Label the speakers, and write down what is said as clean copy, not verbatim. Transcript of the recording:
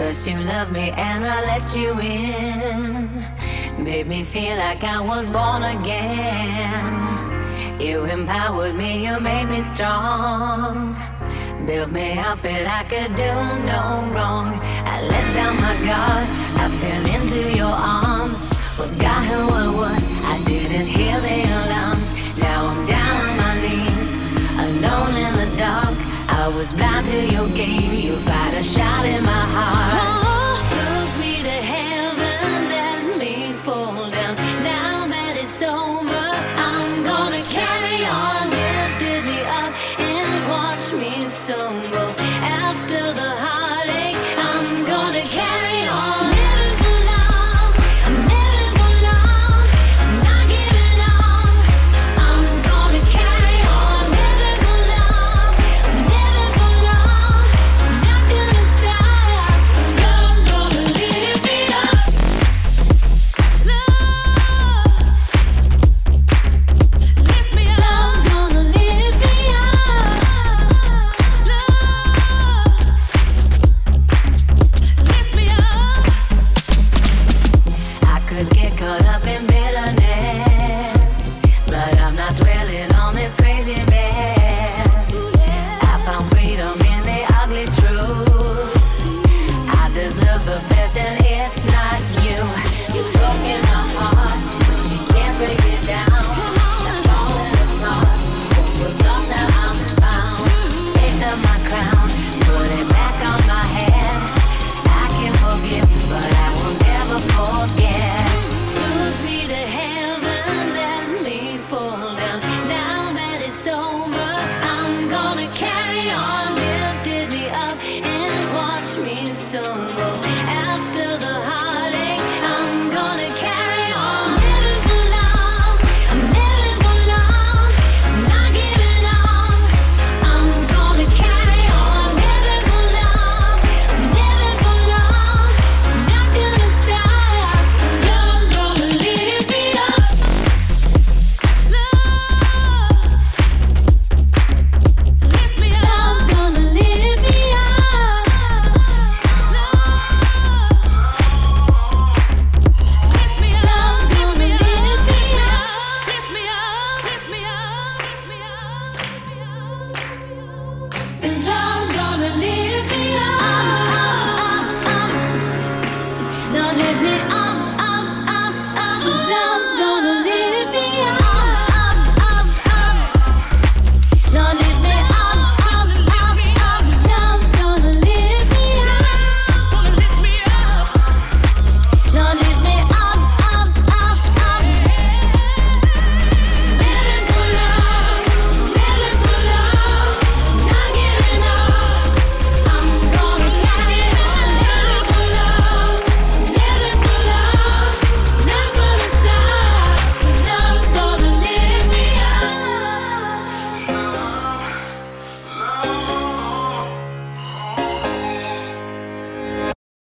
Speaker 1: First you loved me and I let you in. Made me feel like I was born again. You empowered me, you made me strong. Built me up and I could do no wrong. I let down my guard, I fell into your arms. Forgot who I was, I didn't hear the alarms. Now I'm down on my knees, alone in the dark. I was blind to your game, you fired a shot in my heart.